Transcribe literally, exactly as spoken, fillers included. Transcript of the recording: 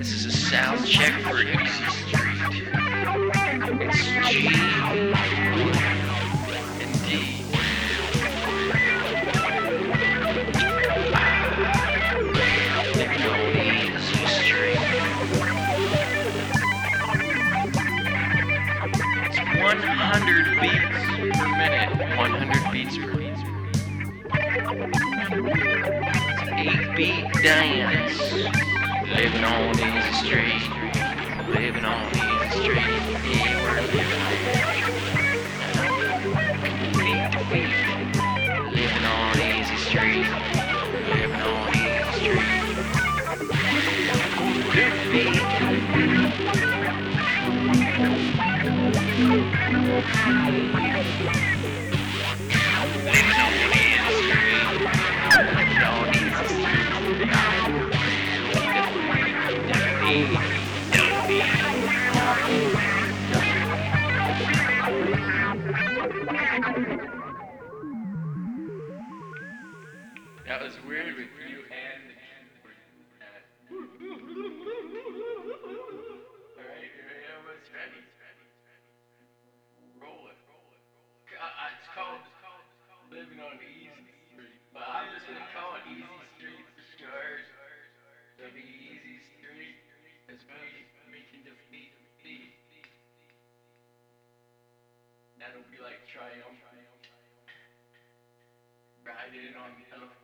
This is a sound check for Easy Street. It's G and D. Living on Easy Street. It's one hundred beats per minute. one hundred beats per minute. It's eight beat dance. Living on Easy Street. Living on Easy Street. Yeah, we're living feet to feet. Living on Easy Street. Living on Easy Street. Two feet. Living on Easy Street. Living on Easy Street. That was weird with you and Alright, you're almost ready. Roll it. Uh, it's called Living on Easy Street, but I'm just gonna call it Easy Street for short. It'll be Easy Street as we, we can defeat defeat. That'll be like triumph. Riding on elephant.